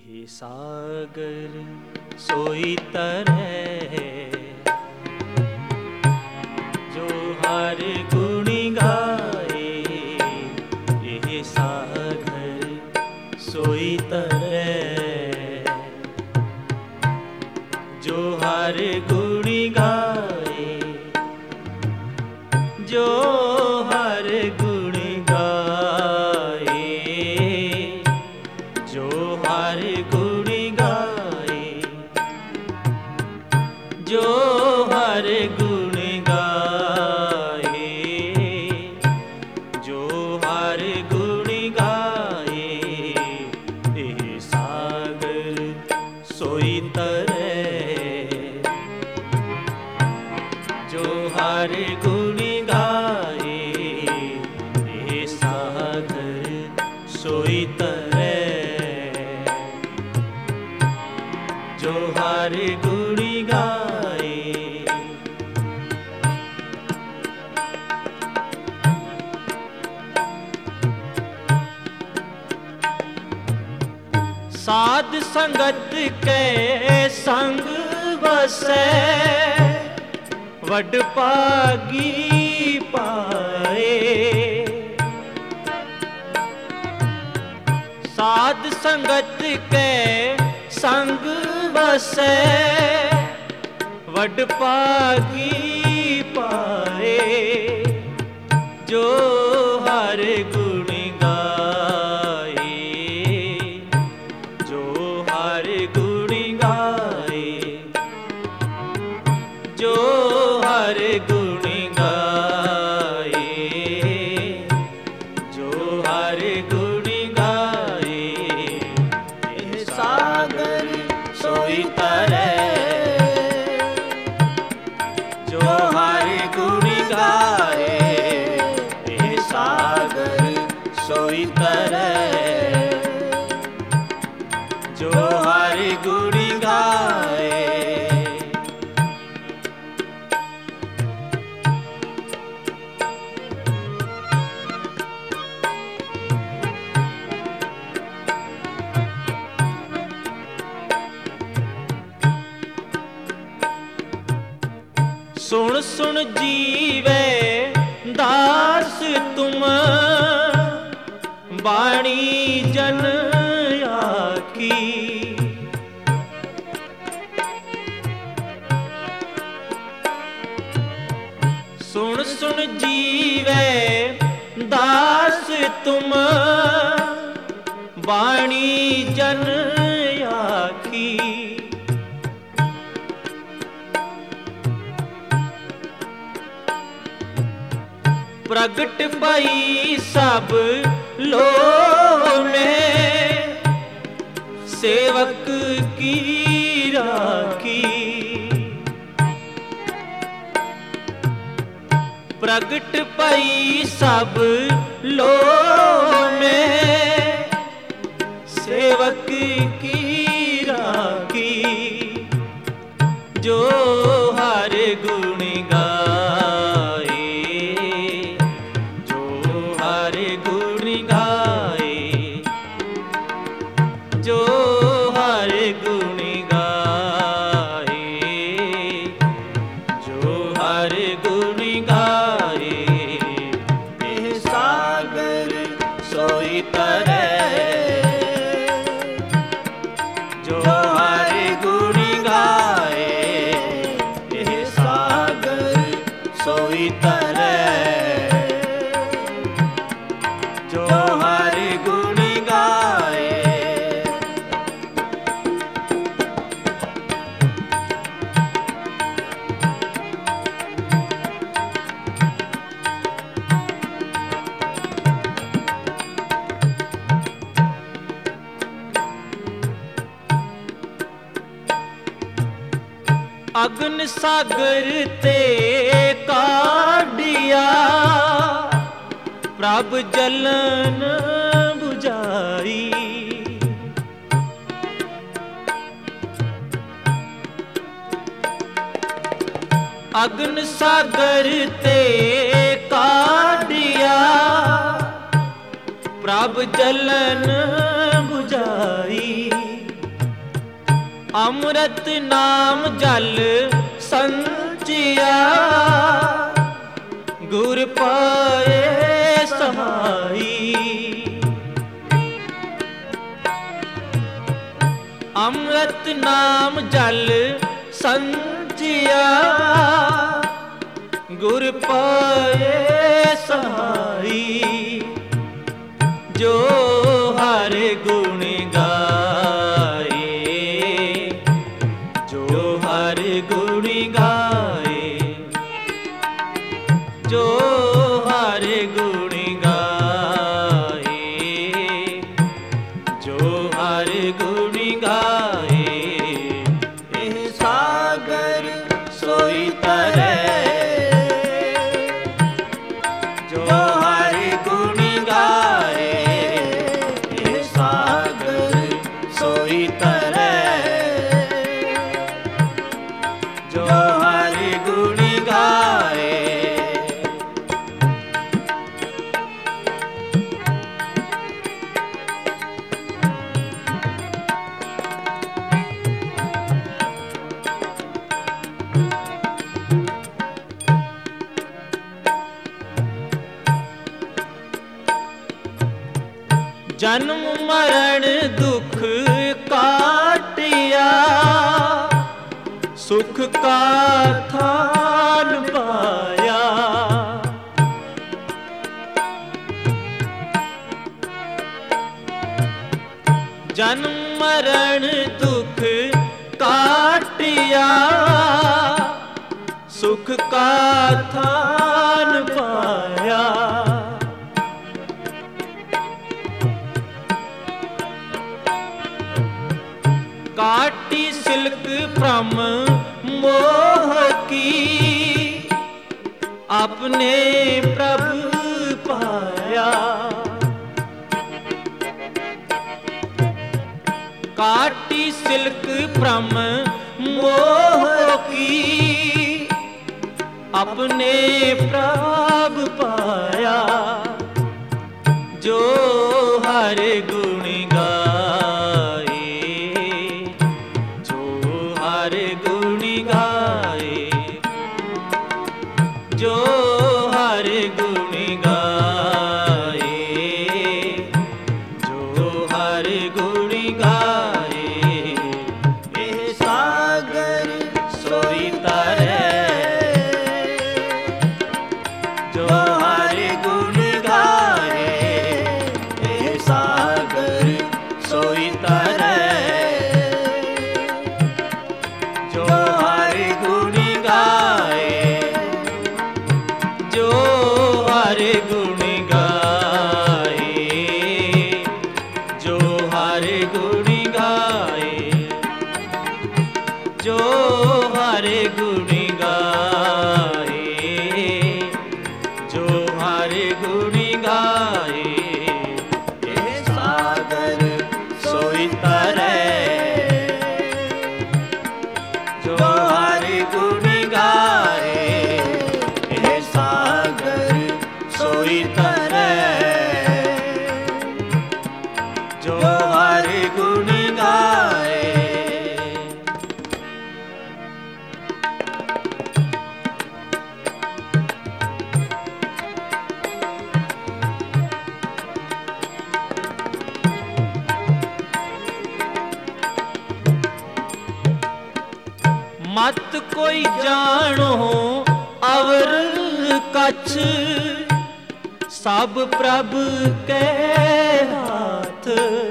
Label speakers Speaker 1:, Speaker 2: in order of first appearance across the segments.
Speaker 1: ये सागर सोई तरह जो हर गुण गाए। ये सागर सोई तरह जो हर गुण गाए। जो हर गुण गाए, जो हर गुण गाए, जो हर गुण गाए, जो हर गुण गाए। ये सागर सोई तरह जो हर गुण गाए। ये सागर सोई तरह जो हर गुण गाए। साध संगत के संग वसै वड भागी पाए। साध संगत के संग वसै वड भागी पाए। जो हर गुण गाए, जो हर गुण गाए, जो हर गुण गाए, जो हर गुण गाए। ये सागर सोई तरह जो हर गुण गाए। ये सागर सोई तरह जो हर गुण गाए। सुन सुन जीवे दास तुम बाणी जन आकी। सुन सुन जीवे दास तुम बाणी जन आकी। प्रगट भई सब लोग में सेवक की राखी। प्रगट भई सब लोग में सेवक की राखी। जो हर गुण गाए, जो हर गुण गाए, जो हर गुण गाए, जो हर गुण गाए। ये सागर सोई तरह जो हर गुण गाए। ये सागर सोई तरह जो हर गुण गाए। अग्न सागर ते काढ़िया प्रभ जलन बुझाई। अग्न सागर ते काढ़िया प्रभ जलन बुझाई। अमृत नाम जल संचिया गुर पाए सहाई। अमृत नाम जल संचिया गुर पाए सहाई। जो हर गुण गाए, जो हर गुण गाए, जो हर गुण गाए, जो हर गुण गाए। एह सागर सोई तरै, जो हर गुण गाए। एह सागर सोई तरै, जो हर गुण गाए। जन्म मरण दुख काटिया, सुख का थान पाया। जन्म मरण दुख काटिया, सुख का थान पाया। काटी सिल्क भ्रम मोह की, अपने प्रभु पाया। काटी सिल्क भ्रम मोह की, अपने प्रभु पाया। जो हर गुण गाए, हर गुण गाए, जो हर गुण गाए, जो हर गुण गाए। एह सागर सोई तरै, जो हर गुण गाए। एह सागर सोई तरै, जो हर गुण गाए, जो हर गुण गाए, जो हर गुण गाए, जो हर गुण गाए, जो हर गुण गाए। एह सागर सोई तरै, जो हर गुण गाए। एह सागर सोई तरै, जो हर गुण गाए। मत कोई जानो अवर कछ, सब प्रभु के हाथ।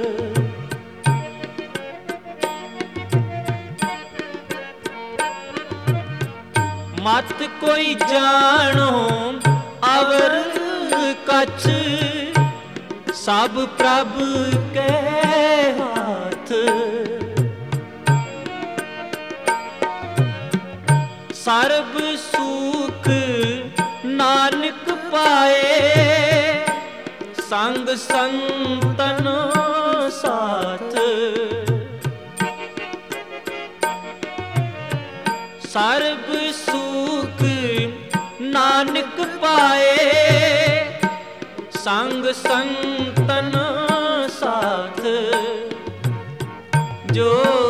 Speaker 1: मत कोई जानो अवर कछ, सब प्रभु के हाथ। सर्ब सुख नानक पाए, संग संतन साथ। सर्ब सुख नानक पाए, संग संतन साथ। जो